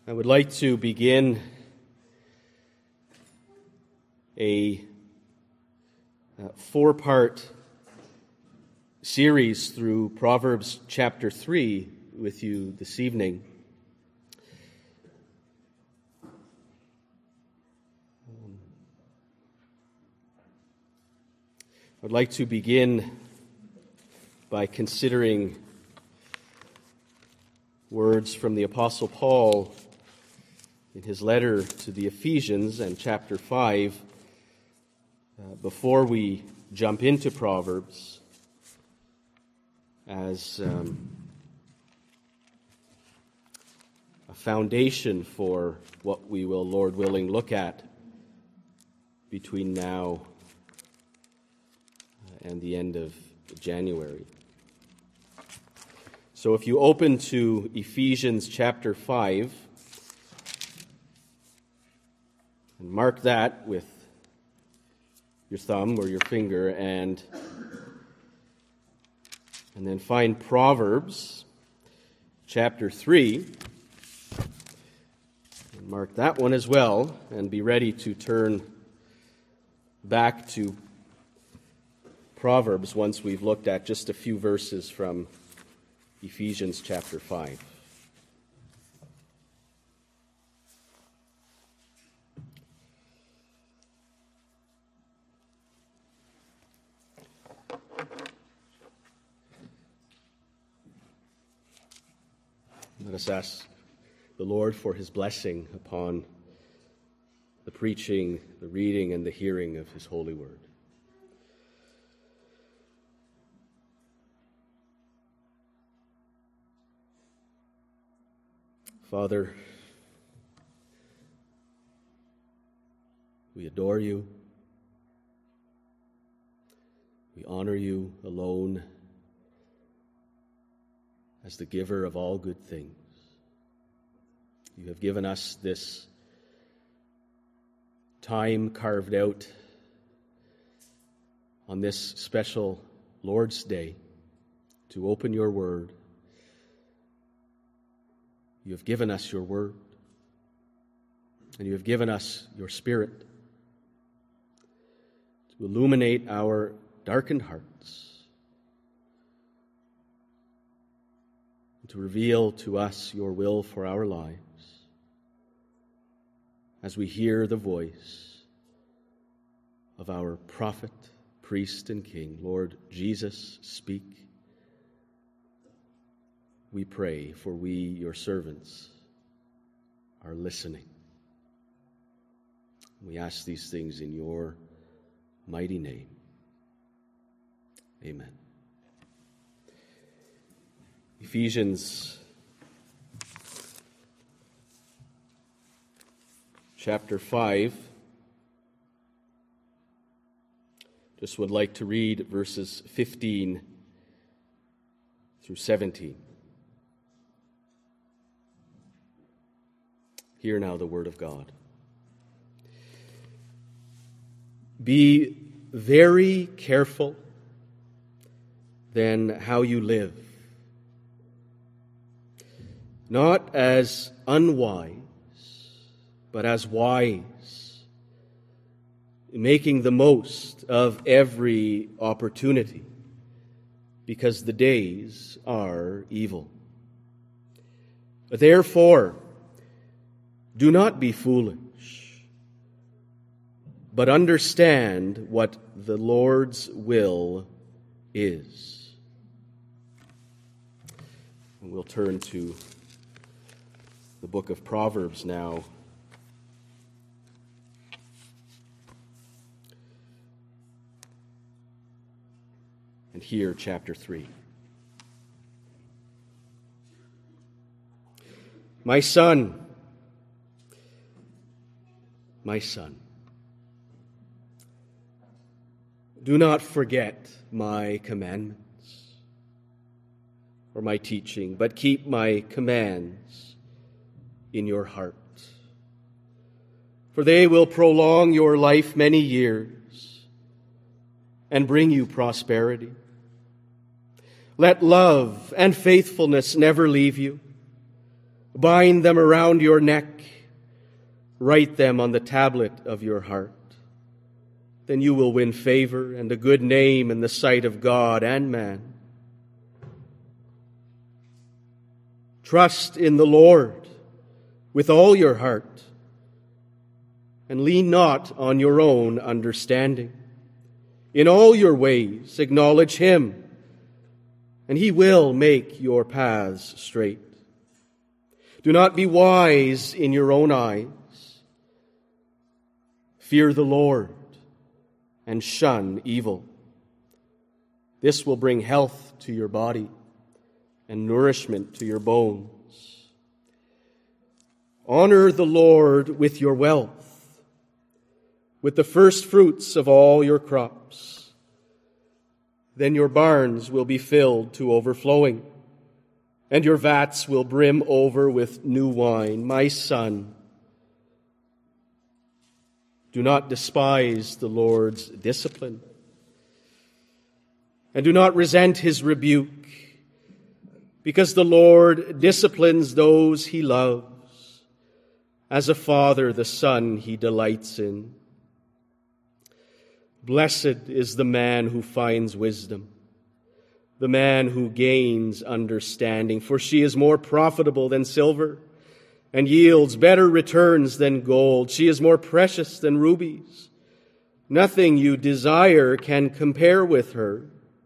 I would like to begin a four-part series through Proverbs chapter 3 with you this evening. I'd like to begin by considering words from the Apostle Paul in his letter to the Ephesians and chapter 5. Before we jump into Proverbs, as a foundation for what we will, Lord willing, look at between now and the end of January. So if you open to Ephesians chapter 5, and mark that with your thumb or your finger, and then find Proverbs chapter 3, and mark that one as well, and be ready to turn back to Proverbs once we've looked at just a few verses from Ephesians chapter 5. Let us ask the Lord for his blessing upon the preaching, the reading, and the hearing of his holy word. Father, we adore you. We honor you alone as the giver of all good things. You have given us this time carved out on this special Lord's Day to open your word. You have given us your word, and you have given us your Spirit to illuminate our darkened hearts, and to reveal to us your will for our lives as we hear the voice of our prophet, priest, and king. Lord Jesus, speak. We pray, for we, your servants, are listening. We ask these things in your mighty name. Amen. Ephesians chapter 5. Just would like to read verses 15 through 17. Hear now the word of God. Be very careful then how you live, not as unwise, but as wise, making the most of every opportunity, because the days are evil. Therefore, do not be foolish, but understand what the Lord's will is. And we'll turn to the book of Proverbs now. And here, chapter 3. My son, do not forget my commandments or my teaching, but keep my commands in your heart. For they will prolong your life many years and bring you prosperity. Let love and faithfulness never leave you. Bind them around your neck. Write them on the tablet of your heart. Then you will win favor and a good name in the sight of God and man. Trust in the Lord with all your heart, and lean not on your own understanding. In all your ways acknowledge Him, and He will make your paths straight. Do not be wise in your own eyes. Fear the Lord and shun evil. This will bring health to your body and nourishment to your bones. Honor the Lord with your wealth, with the first fruits of all your crops. Then your barns will be filled to overflowing, and your vats will brim over with new wine. My son, do not despise the Lord's discipline, and do not resent His rebuke, because the Lord disciplines those He loves. As a father, the son He delights in. Blessed is the man who finds wisdom, the man who gains understanding, for she is more profitable than silver and yields better returns than gold. She is more precious than rubies. Nothing you desire can compare with her.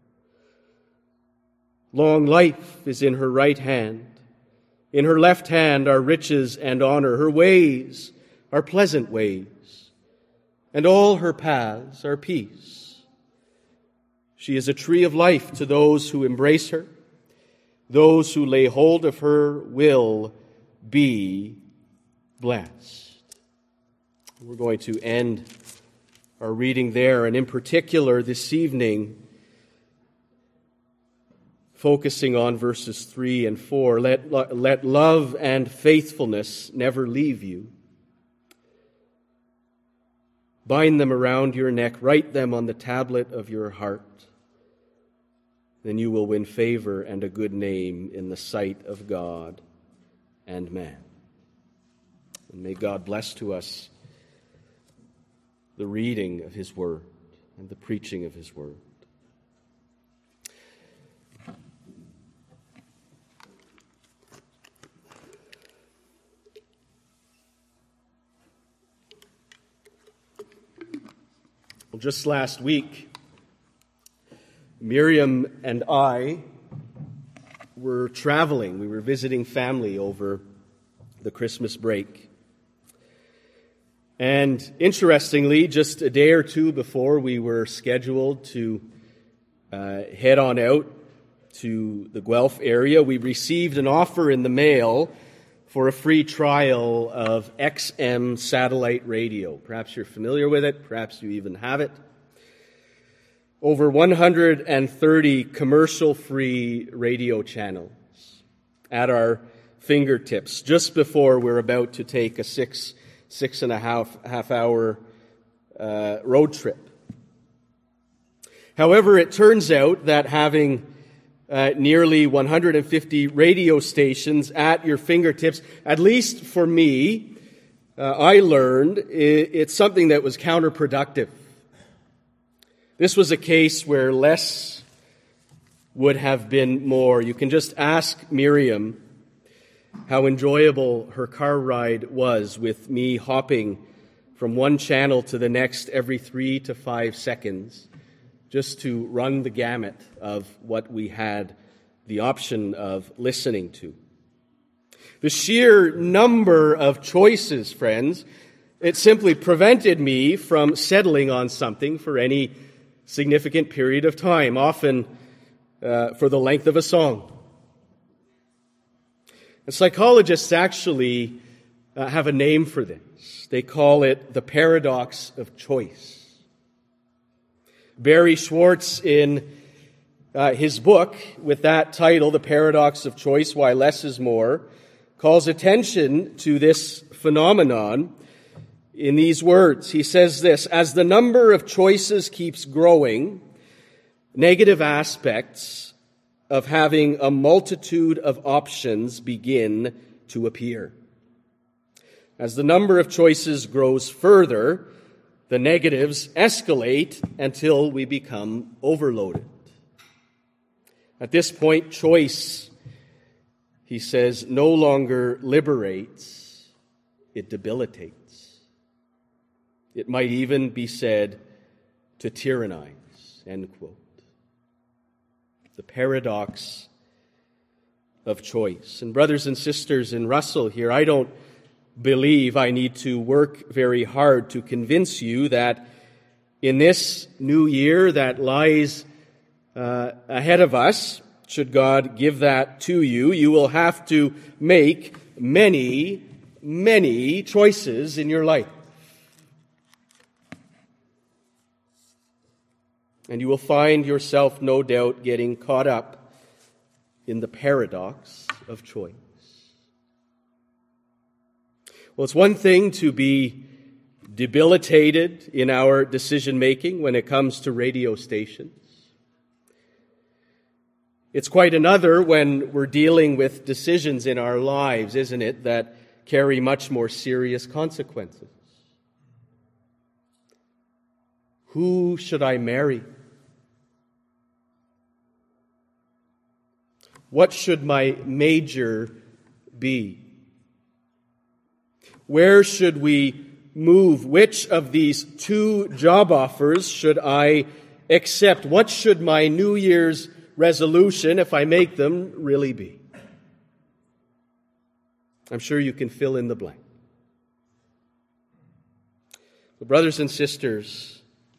Long life is in her right hand. In her left hand are riches and honor. Her ways are pleasant ways, and all her paths are peace. She is a tree of life to those who embrace her. Those who lay hold of her will be blessed. We're going to end our reading there, and in particular this evening, focusing on verses 3 and 4. Let love and faithfulness never leave you. Bind them around your neck. Write them on the tablet of your heart. Then you will win favor and a good name in the sight of God and man. And may God bless to us the reading of His word and the preaching of His word. Well, just last week, Miriam and I were traveling. We were visiting family over the Christmas break. And interestingly, just a day or two before we were scheduled to head on out to the Guelph area, we received an offer in the mail for a free trial of XM satellite radio. Perhaps you're familiar with it. Perhaps you even have it. Over 130 commercial-free radio channels at our fingertips just before we're about to take a six and a half hour road trip. However, it turns out that having nearly 150 radio stations at your fingertips, at least for me, I learned it's something that was counterproductive. This was a case where less would have been more. You can just ask Miriam how enjoyable her car ride was with me hopping from one channel to the next every 3 to 5 seconds, just to run the gamut of what we had the option of listening to. The sheer number of choices, friends, it simply prevented me from settling on something for any significant period of time, often for the length of a song. And psychologists actually have a name for this. They call it the paradox of choice. Barry Schwartz, in his book with that title, The Paradox of Choice, Why Less is More, calls attention to this phenomenon in these words. He says this: as the number of choices keeps growing, negative aspects of having a multitude of options begin to appear. As the number of choices grows further, the negatives escalate until we become overloaded. At this point, choice, he says, no longer liberates, it debilitates. It might even be said to tyrannize, end quote. The paradox of choice. And brothers and sisters in Russell here, I don't believe I need to work very hard to convince you that in this new year that lies ahead of us, should God give that to you, you will have to make many, many choices in your life. And you will find yourself, no doubt, getting caught up in the paradox of choice. Well, it's one thing to be debilitated in our decision-making when it comes to radio stations. It's quite another when we're dealing with decisions in our lives, isn't it, that carry much more serious consequences. Who should I marry? What should my major be? Where should we move? Which of these 2 job offers should I accept? What should my New Year's resolution, if I make them, really be? I'm sure you can fill in the blank. But brothers and sisters,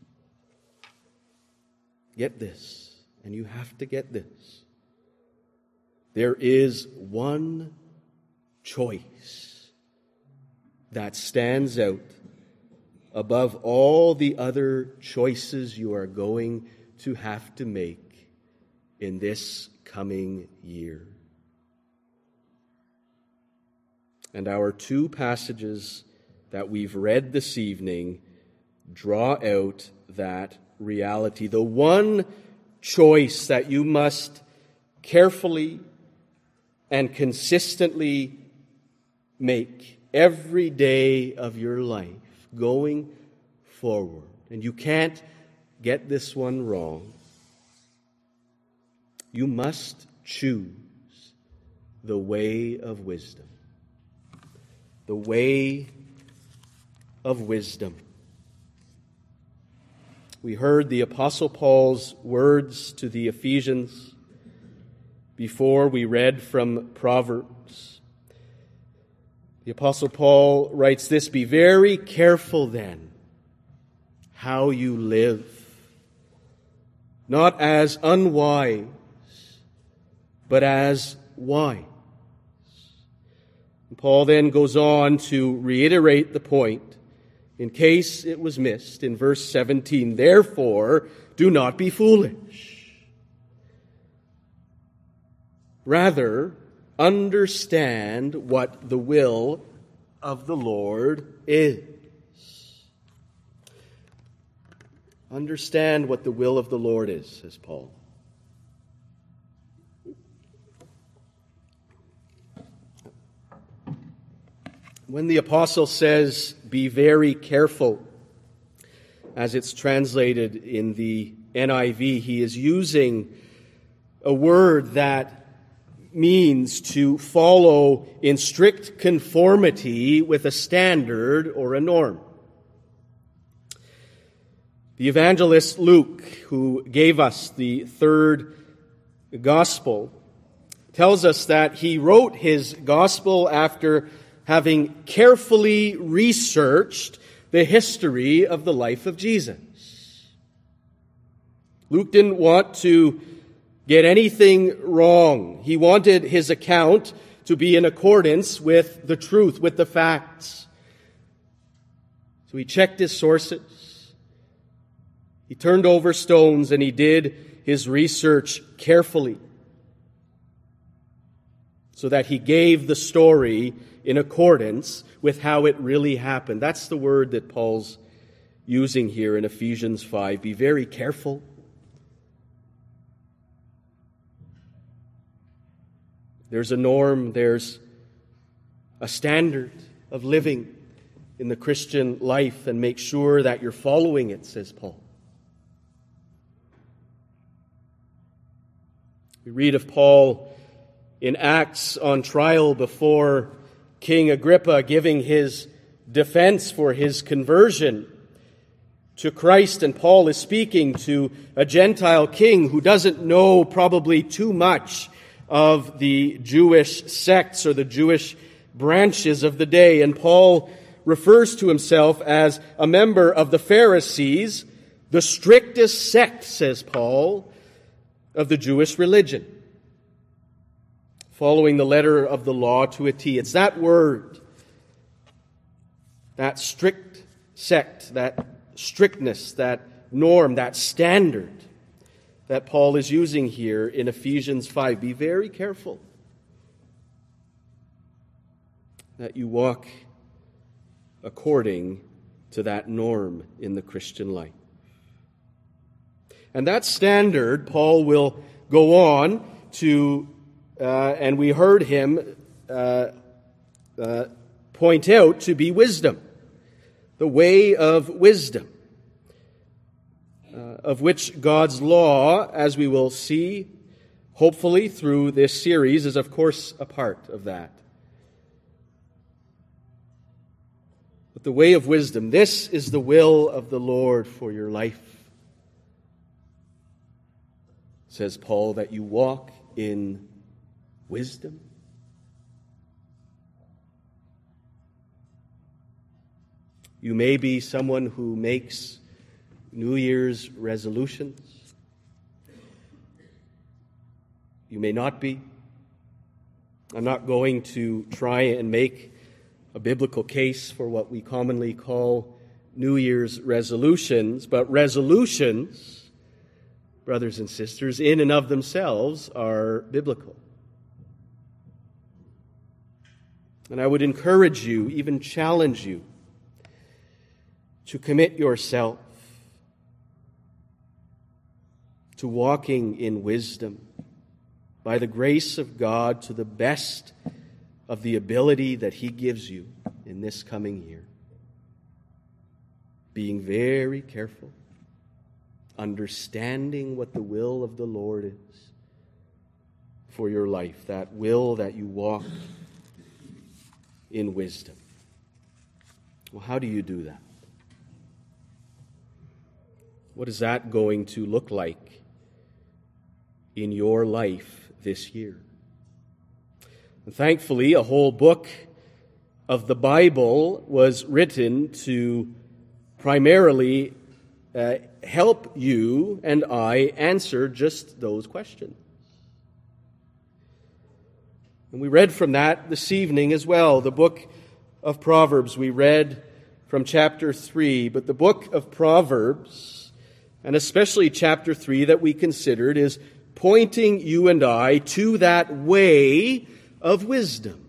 get this, and you have to get this. There is one choice that stands out above all the other choices you are going to have to make in this coming year. And our 2 passages that we've read this evening draw out that reality. The one choice that you must carefully and consistently make every day of your life going forward. And you can't get this one wrong. You must choose the way of wisdom. The way of wisdom. We heard the Apostle Paul's words to the Ephesians before we read from Proverbs. The Apostle Paul writes this, "Be very careful then how you live, not as unwise, but as wise." And Paul then goes on to reiterate the point, in case it was missed, in verse 17, "Therefore, do not be foolish. Rather, understand what the will of the Lord is." Understand what the will of the Lord is, says Paul. When the apostle says, "Be very careful," as it's translated in the NIV, he is using a word that means to follow in strict conformity with a standard or a norm. The evangelist Luke, who gave us the 3rd gospel, tells us that he wrote his gospel after having carefully researched the history of the life of Jesus. Luke didn't want to get anything wrong. He wanted his account to be in accordance with the truth, with the facts. So he checked his sources. He turned over stones and he did his research carefully so that he gave the story in accordance with how it really happened. That's the word that Paul's using here in Ephesians 5. Be very careful. There's a norm, there's a standard of living in the Christian life and make sure that you're following it, says Paul. We read of Paul in Acts on trial before King Agrippa, giving his defense for his conversion to Christ. And Paul is speaking to a Gentile king who doesn't know probably too much of the Jewish sects or the Jewish branches of the day. And Paul refers to himself as a member of the Pharisees, the strictest sect, says Paul, of the Jewish religion, following the letter of the law to a T. It's that word, that strict sect, that strictness, that norm, that standard that Paul is using here in Ephesians 5. Be very careful that you walk according to that norm in the Christian life. And that standard, Paul will go on to, and we heard him point out, to be wisdom, the way of wisdom, of which God's law, as we will see, hopefully through this series, is of course a part of that. But the way of wisdom, this is the will of the Lord for your life, says Paul, that you walk in wisdom. You may be someone who makes New Year's resolutions. You may not be. I'm not going to try and make a biblical case for what we commonly call New Year's resolutions, but resolutions, brothers and sisters, in and of themselves are biblical. And I would encourage you, even challenge you, to commit yourself to walking in wisdom by the grace of God to the best of the ability that He gives you in this coming year. Being very careful, understanding what the will of the Lord is for your life, that will that you walk in wisdom. Well, how do you do that? What is that going to look like in your life this year? And thankfully, a whole book of the Bible was written to primarily help you and I answer just those questions. And we read from that this evening as well, the book of Proverbs. We read from chapter 3, but the book of Proverbs, and especially chapter 3 that we considered, is pointing you and I to that way of wisdom.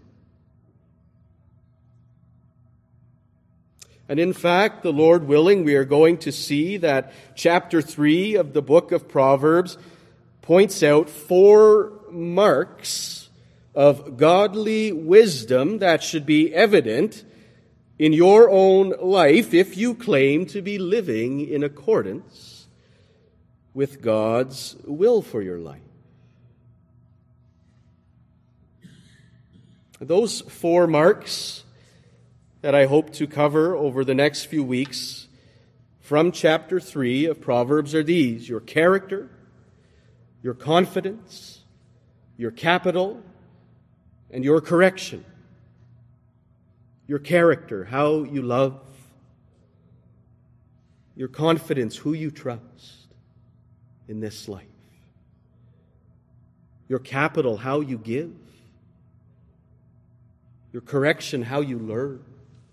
And in fact, the Lord willing, we are going to see that chapter 3 of the book of Proverbs points out 4 marks of godly wisdom that should be evident in your own life if you claim to be living in accordance with God's will for your life. Those 4 marks that I hope to cover over the next few weeks from chapter 3 of Proverbs are these: your character, your confidence, your capital, and your correction. Your character, how you love. Your confidence, who you trust in this life. Your capital, how you give. Your correction, how you learn.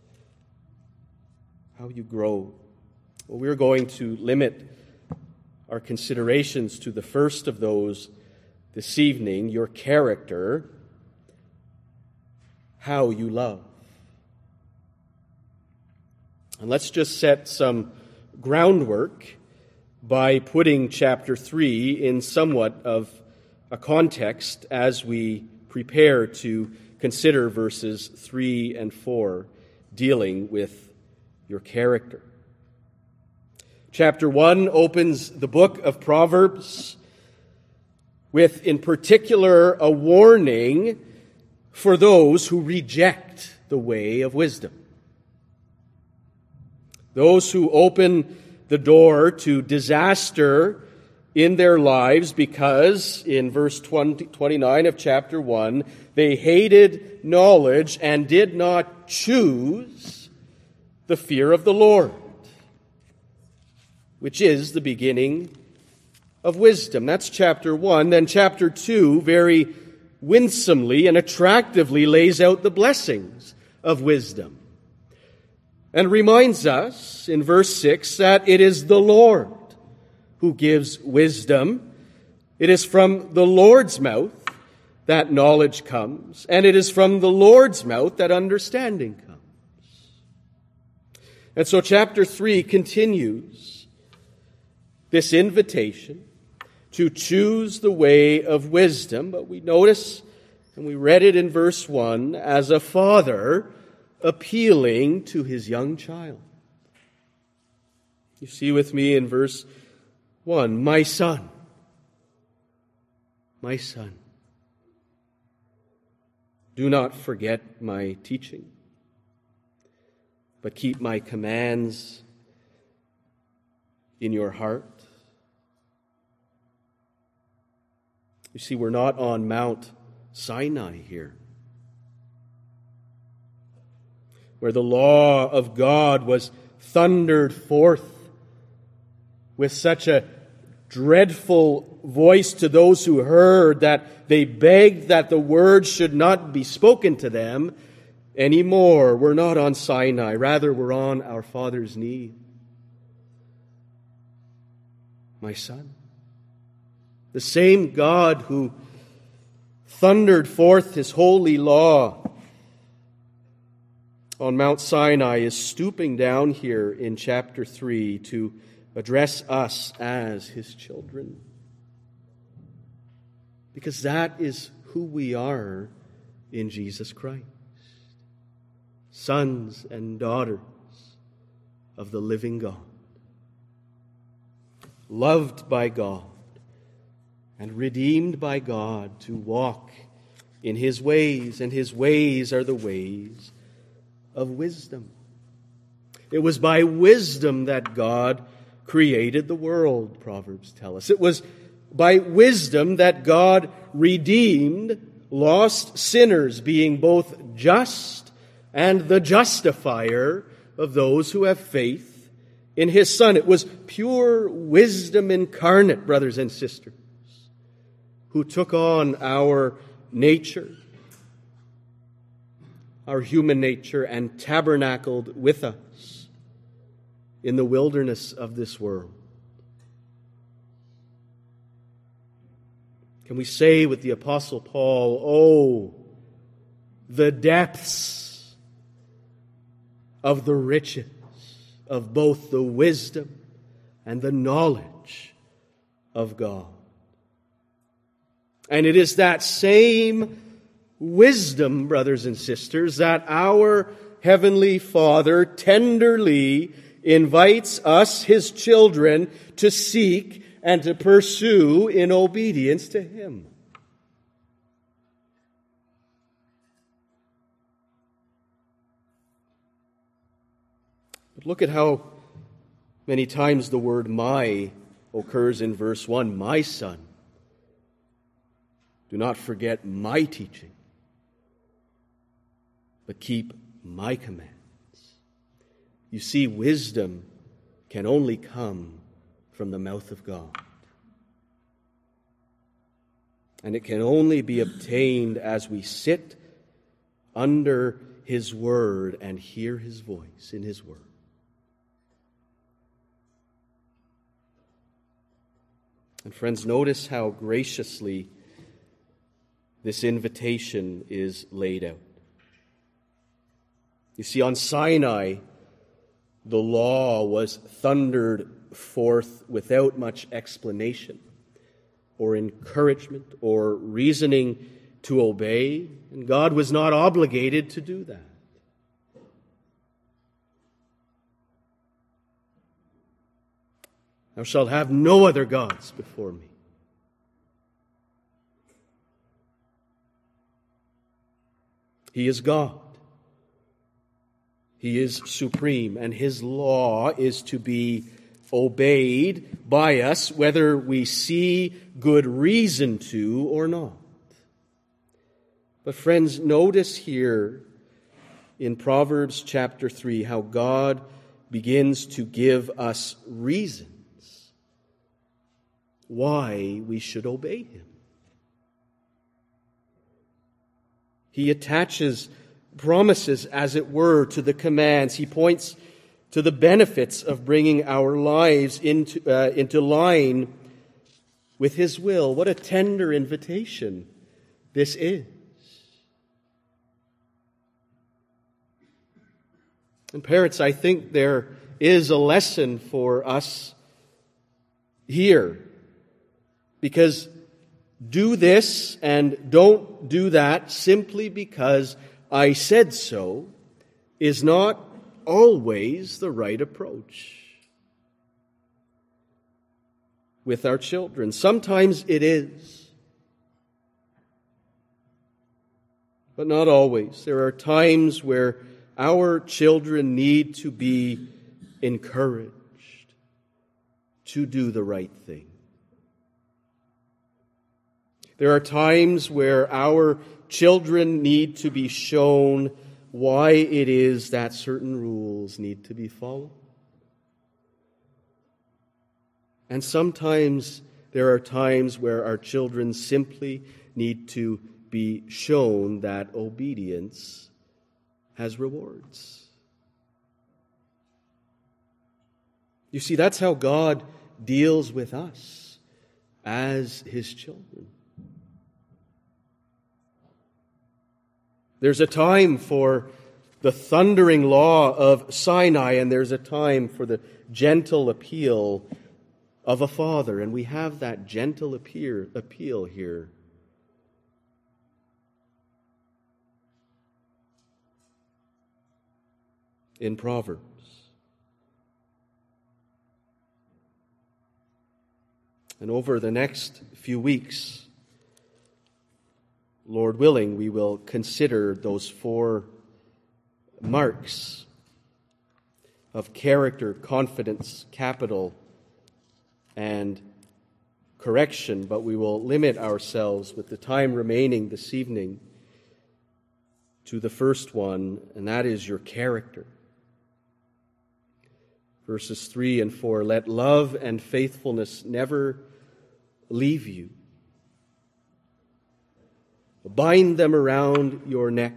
How you grow. Well, we're going to limit our considerations to the first of those this evening, your character, how you love. And let's just set some groundwork by putting chapter 3 in somewhat of a context as we prepare to consider verses 3 and 4, dealing with your character. Chapter 1 opens the book of Proverbs with, in particular, a warning for those who reject the way of wisdom. Those who open the door to disaster in their lives because, in verse 29 of chapter 1, they hated knowledge and did not choose the fear of the Lord, which is the beginning of wisdom. That's chapter 1. Then chapter 2 very winsomely and attractively lays out the blessings of wisdom and reminds us in verse 6 that it is the Lord who gives wisdom. It is from the Lord's mouth that knowledge comes, and it is from the Lord's mouth that understanding comes. And so chapter 3 continues this invitation to choose the way of wisdom, but we notice, and we read it in verse 1, as a father appealing to his young child. You see with me in verse 1, my son, do not forget my teaching, but keep my commands in your heart. You see, we're not on Mount Sinai here, where the law of God was thundered forth with such a dreadful voice to those who heard that they begged that the word should not be spoken to them anymore. We're not on Sinai. Rather, we're on our Father's knee. My son, the same God who thundered forth his holy law on Mount Sinai is stooping down here in chapter 3 to address us as his children. Because that is who we are in Jesus Christ. Sons and daughters of the living God. Loved by God and redeemed by God to walk in his ways, and his ways are the ways of wisdom. It was by wisdom that God created the world, Proverbs tell us. It was by wisdom that God redeemed lost sinners, being both just and the justifier of those who have faith in his Son. It was pure wisdom incarnate, brothers and sisters, who took on our nature, our human nature, and tabernacled with us in the wilderness of this world. Can we say with the Apostle Paul, oh, the depths of the riches of both the wisdom and the knowledge of God. And it is that same wisdom, brothers and sisters, that our Heavenly Father tenderly invites us, his children, to seek and to pursue in obedience to him. But look at how many times the word my occurs in verse 1. My son, do not forget my teaching, but keep my commands. You see, wisdom can only come from the mouth of God. And it can only be obtained as we sit under his word and hear his voice in his word. And friends, notice how graciously this invitation is laid out. You see, on Sinai, the law was thundered forth without much explanation or encouragement or reasoning to obey, and God was not obligated to do that. Thou shalt have no other gods before me. He is God. He is supreme, and His law is to be obeyed by us, whether we see good reason to or not. But friends, notice here in Proverbs chapter 3 how God begins to give us reasons why we should obey Him. He attaches promises, as it were, to the commands. He points to the benefits of bringing our lives into line with His will. What a tender invitation this is. And parents, I think there is a lesson for us here. Because do this and don't do that simply because I said so is not always the right approach with our children. Sometimes it is, but not always. There are times where our children need to be encouraged to do the right thing. There are times where our children need to be shown why it is that certain rules need to be followed. And sometimes there are times where our children simply need to be shown that obedience has rewards. You see, that's how God deals with us as His children. There's a time for the thundering law of Sinai, and there's a time for the gentle appeal of a father. And we have that gentle appeal here. In Proverbs. And over the next few weeks, Lord willing, we will consider those 4 marks of character, confidence, capital, and correction, but we will limit ourselves with the time remaining this evening to the first one, and that is your character. Verses 3 and 4, let love and faithfulness never leave you. Bind them around your neck.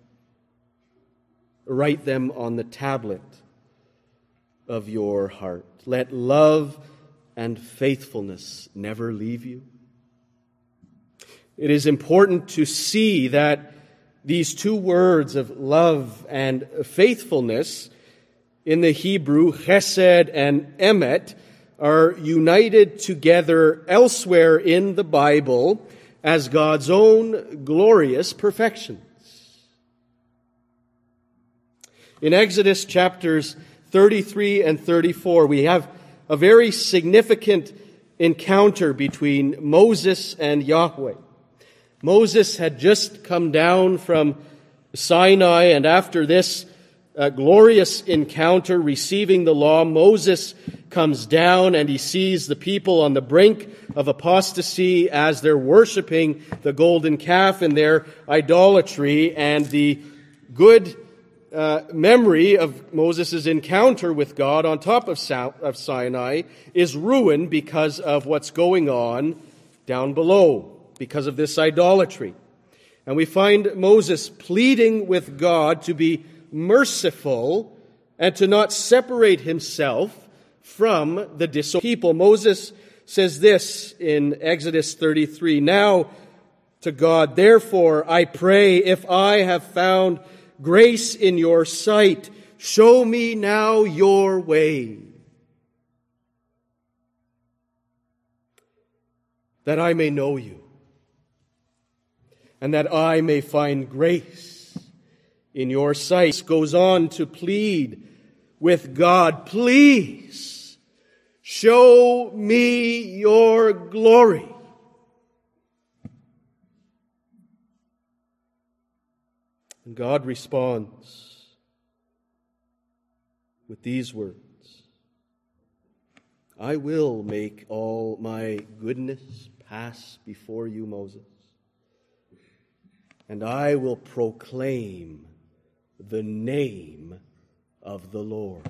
Write them on the tablet of your heart. Let love and faithfulness never leave you. It is important to see that these 2 words of love and faithfulness in the Hebrew, chesed and emet, are united together elsewhere in the Bible as God's own glorious perfections. In Exodus chapters 33 and 34, we have a very significant encounter between Moses and Yahweh. Moses had just come down from Sinai, and after this glorious encounter, receiving the law, Moses comes down and he sees the people on the brink of apostasy as they're worshiping the golden calf in their idolatry, and the good memory of Moses' encounter with God on top of Sinai is ruined because of what's going on down below, because of this idolatry. And we find Moses pleading with God to be merciful and to not separate himself from the disobedient people. Moses says this in Exodus 33, now to God, therefore I pray, if I have found grace in your sight, show me now your way, that I may know you, and that I may find grace in your sight. Goes on to plead with God, please show me your glory. And God responds with these words, I will make all my goodness pass before you, Moses, and I will proclaim the name of the Lord.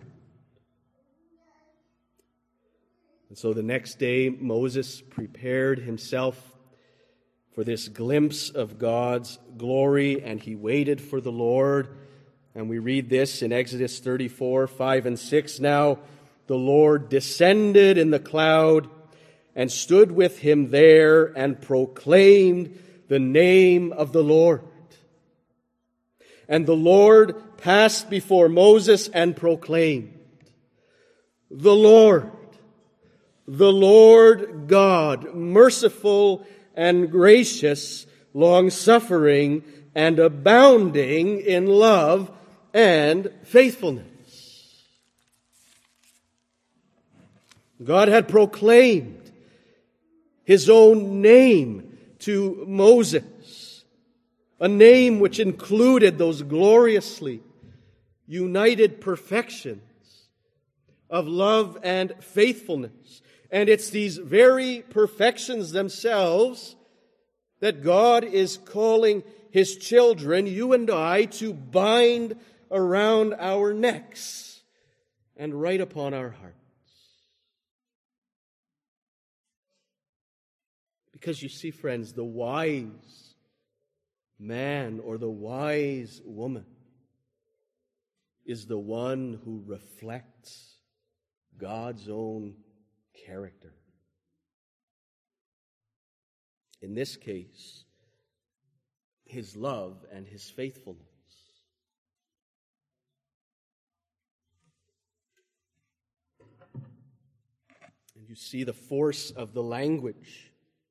And so the next day, Moses prepared himself for this glimpse of God's glory, and he waited for the Lord. And we read this in Exodus 34, 5 and 6. Now the Lord descended in the cloud and stood with him there and proclaimed the name of the Lord. And the Lord passed before Moses and proclaimed, the Lord God, merciful and gracious, long-suffering and abounding in love and faithfulness. God had proclaimed his own name to Moses, a name which included those gloriously united perfections of love and faithfulness. And it's these very perfections themselves that God is calling his children, you and I, to bind around our necks and write upon our hearts. Because you see, friends, the wise man or the wise woman is the one who reflects God's own character. In this case, his love and his faithfulness. And you see the force of the language.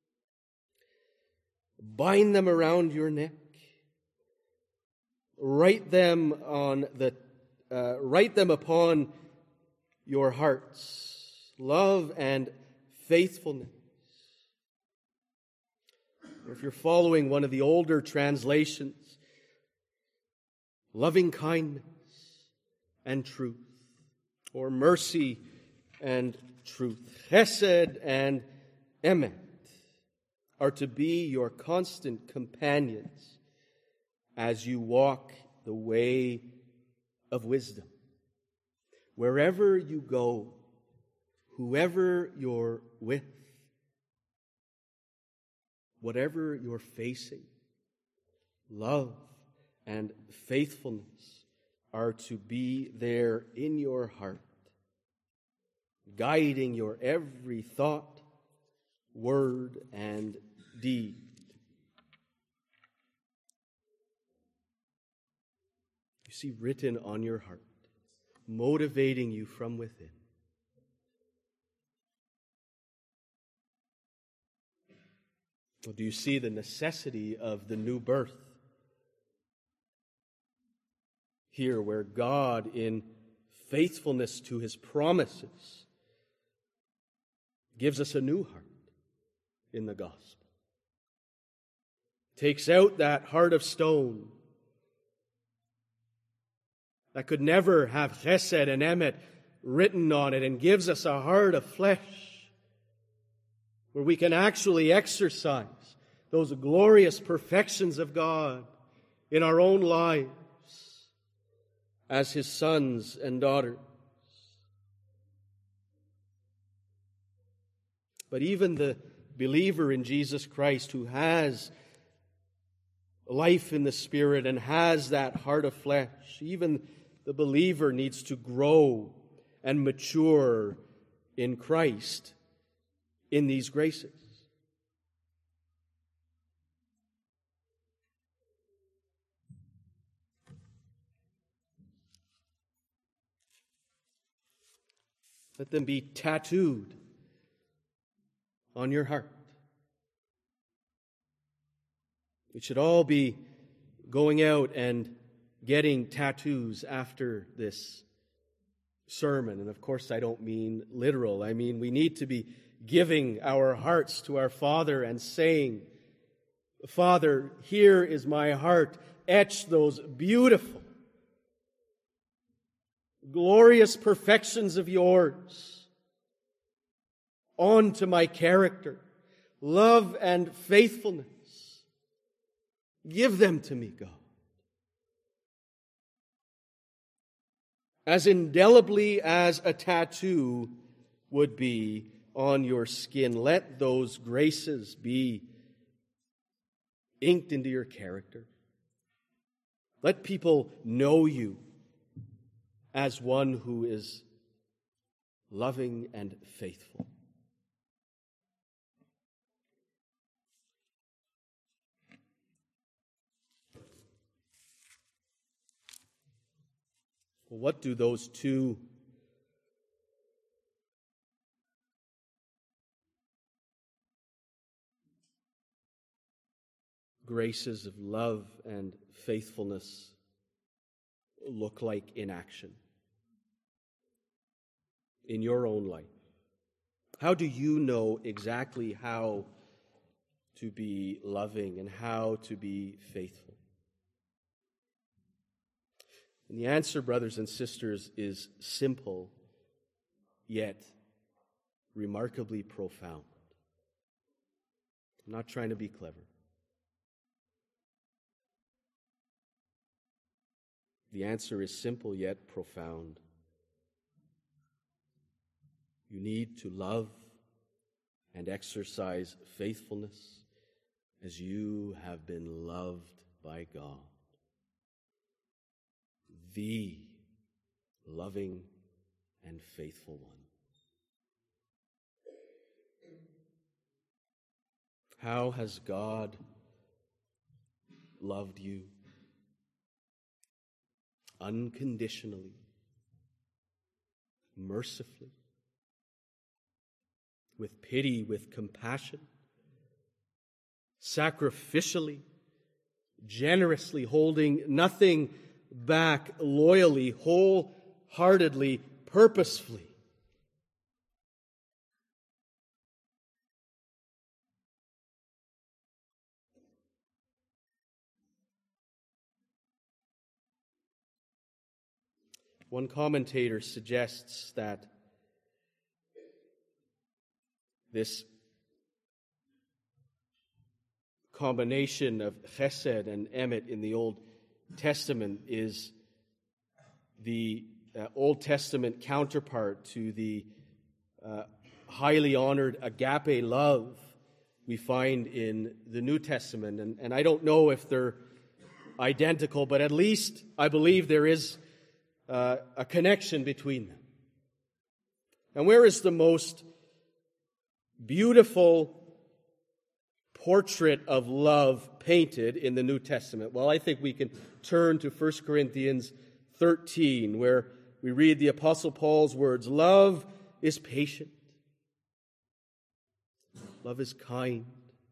Bind them around your neck. Write them upon your hearts. Love and faithfulness. Or if you're following one of the older translations, loving kindness and truth, or mercy and truth, chesed and emet, are to be your constant companions as you walk the way of wisdom. Wherever you go, whoever you're with, whatever you're facing, love and faithfulness are to be there in your heart, guiding your every thought, word, and deed. You see, written on your heart, motivating you from within. Well, do you see the necessity of the new birth? Here, where God, in faithfulness to his promises, gives us a new heart in the gospel. Takes out that heart of stone that could never have chesed and emet written on it, and gives us a heart of flesh where we can actually exercise those glorious perfections of God in our own lives as his sons and daughters. But even the believer in Jesus Christ who has life in the Spirit and has that heart of flesh, even the believer needs to grow and mature in Christ in these graces. Let them be tattooed on your heart. We should all be going out and getting tattoos after this sermon. And of course, I don't mean literal. I mean, we need to be giving our hearts to our Father and saying, Father, here is my heart. Etch those beautiful, glorious perfections of yours onto my character, love and faithfulness. Give them to me, God. As indelibly as a tattoo would be on your skin, let those graces be inked into your character. Let people know you as one who is loving and faithful. Well, what do those two graces of love and faithfulness look like in action in your own life? How do you know exactly how to be loving and how to be faithful? And the answer, brothers and sisters, is simple, yet remarkably profound. I'm not trying to be clever. The answer is simple, yet profound. You need to love and exercise faithfulness as you have been loved by God. The loving and faithful one. How has God loved you? Unconditionally, mercifully, with pity, with compassion, sacrificially, generously, holding nothing back, loyally, wholeheartedly, purposefully. One commentator suggests that this combination of chesed and emet in the Old Testament is the Old Testament counterpart to the highly honored agape love we find in the New Testament. And I don't know if they're identical, but at least I believe there is a connection between them. And where is the most beautiful portrait of love painted in the New Testament? Well, I think we can turn to 1 Corinthians 13, where we read the Apostle Paul's words, "Love is patient. Love is kind.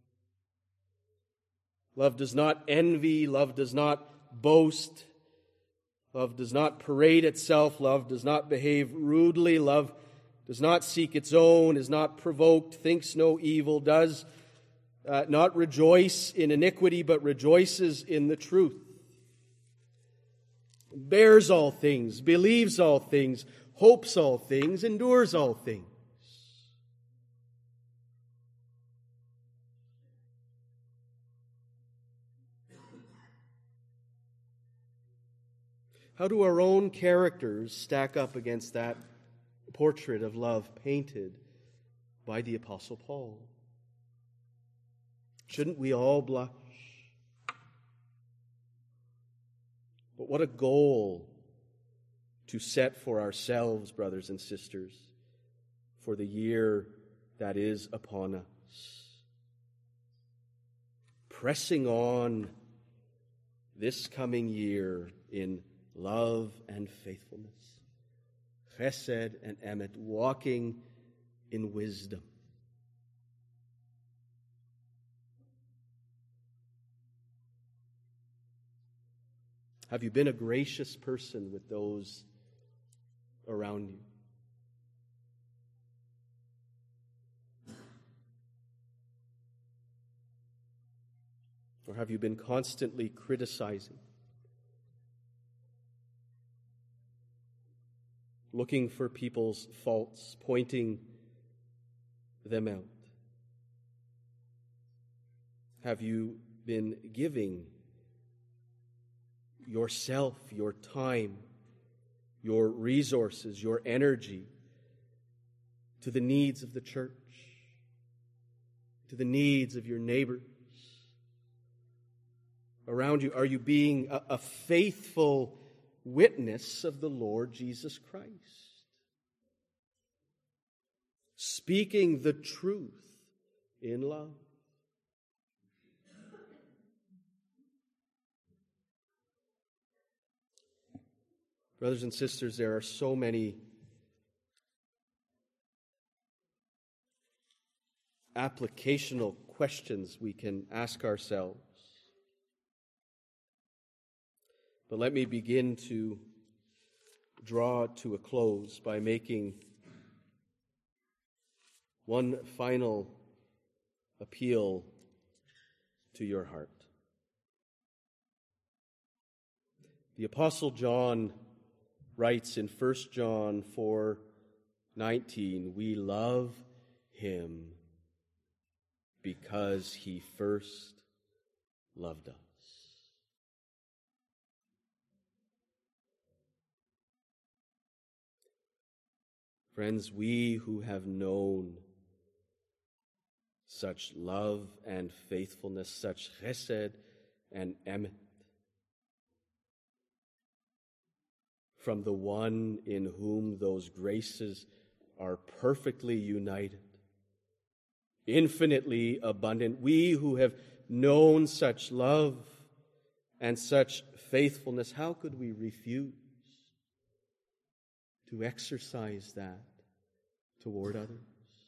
Love does not envy. Love does not boast. Love does not parade itself. Love does not behave rudely. Love does not seek its own, is not provoked, thinks no evil, does not rejoice in iniquity, but rejoices in the truth. Bears all things, believes all things, hopes all things, endures all things." How do our own characters stack up against that portrait of love painted by the Apostle Paul? Shouldn't we all blush? But what a goal to set for ourselves, brothers and sisters, for the year that is upon us. Pressing on this coming year in love and faithfulness, chesed and emet, walking in wisdom. Have you been a gracious person with those around you? Or have you been constantly criticizing, looking for people's faults, pointing them out? Have you been giving yourself, your time, your resources, your energy to the needs of the church, to the needs of your neighbors around you? Are you being a faithful witness of the Lord Jesus Christ? Speaking the truth in love. Brothers and sisters, there are so many applicational questions we can ask ourselves. But let me begin to draw to a close by making one final appeal to your heart. The Apostle John writes in 1 John 4:19, "We love him because he first loved us." Friends, we who have known such love and faithfulness, such chesed and emet, from the one in whom those graces are perfectly united, infinitely abundant, we who have known such love and such faithfulness, how could we refuse to exercise that toward others?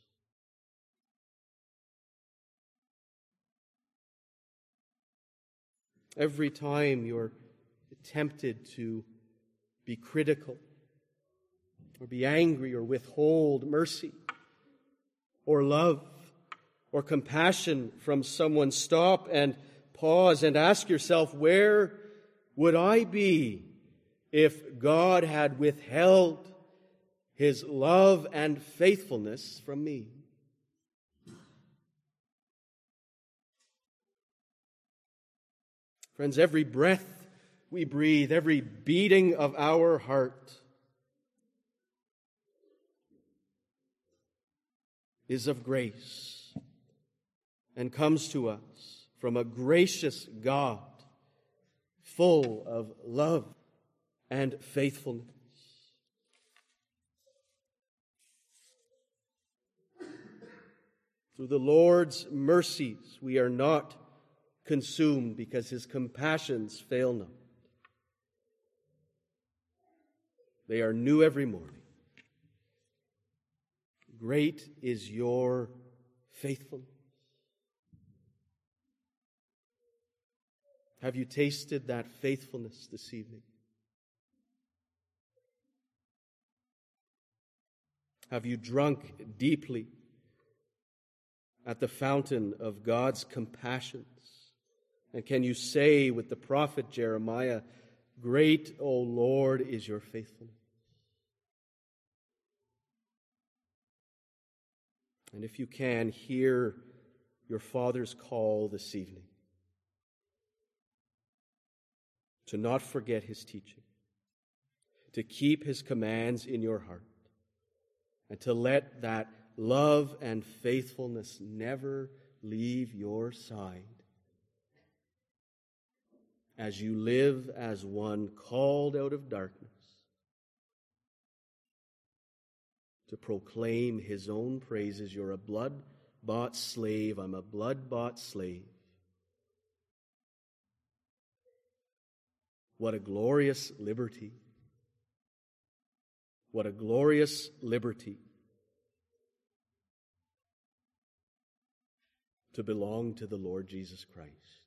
Every time you're tempted to be critical or be angry or withhold mercy or love or compassion from someone, stop and pause and ask yourself, where would I be if God had withheld his love and faithfulness from me? Friends, every breath we breathe, every beating of our heart is of grace and comes to us from a gracious God, full of love and faithfulness. Through the Lord's mercies, we are not consumed because his compassions fail not. They are new every morning. Great is your faithfulness. Have you tasted that faithfulness this evening? Have you drunk deeply at the fountain of God's compassions? And can you say with the prophet Jeremiah, "Great, O Lord, is your faithfulness"? And if you can, hear your Father's call this evening to not forget his teaching, to keep his commands in your heart, and to let that love and faithfulness never leave your side as you live as one called out of darkness to proclaim his own praises. You're a blood-bought slave. I'm a blood-bought slave. What a glorious liberty. What a glorious liberty to belong to the Lord Jesus Christ.